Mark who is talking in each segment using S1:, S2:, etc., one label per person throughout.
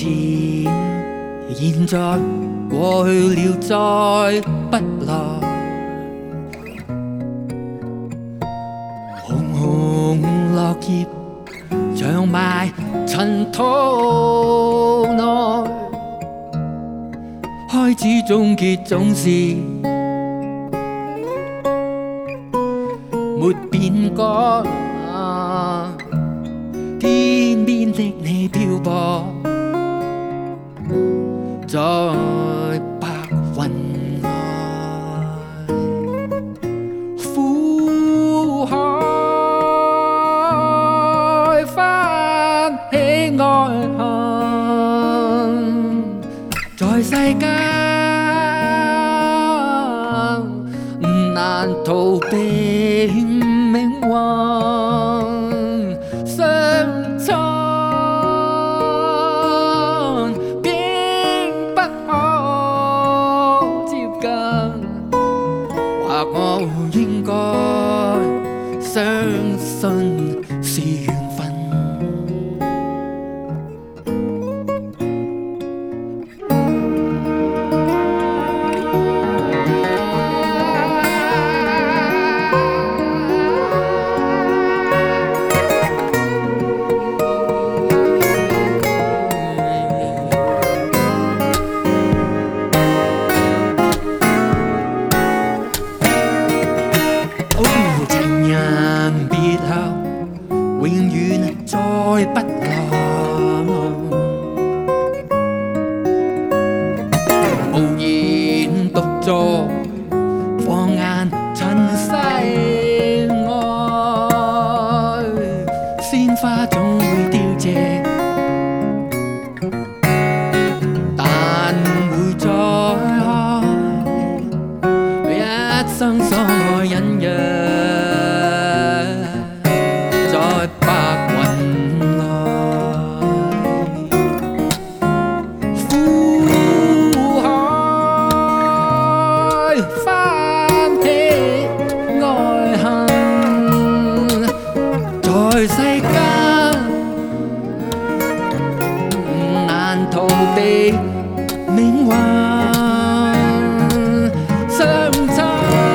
S1: 前，現在過去了，再不來。紅紅落葉長埋塵土內，開始終結總是沒變改。天邊的你漂泊在白雲外，苦海翻起愛恨，在世間難逃避命運。我應該相信是緣分。永遠再不來，無言獨坐，放眼塵世外，鮮花總會凋謝，但會再開，一生所愛隱約。在世間難逃避命運相襯，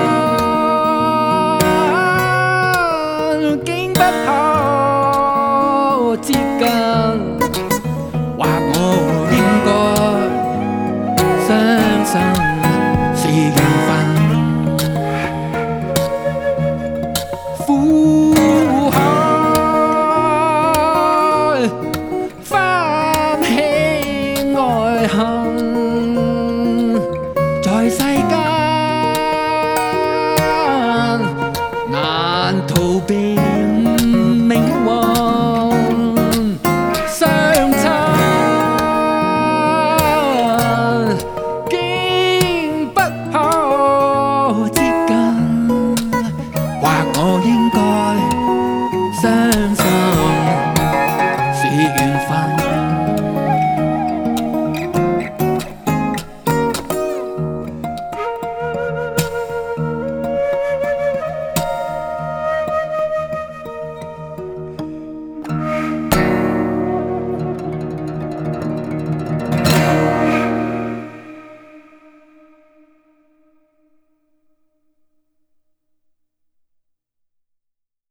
S1: 竟不可接近。或我應該相信是緣分。在世間難逃避命運相襯，竟不可接近。或我應該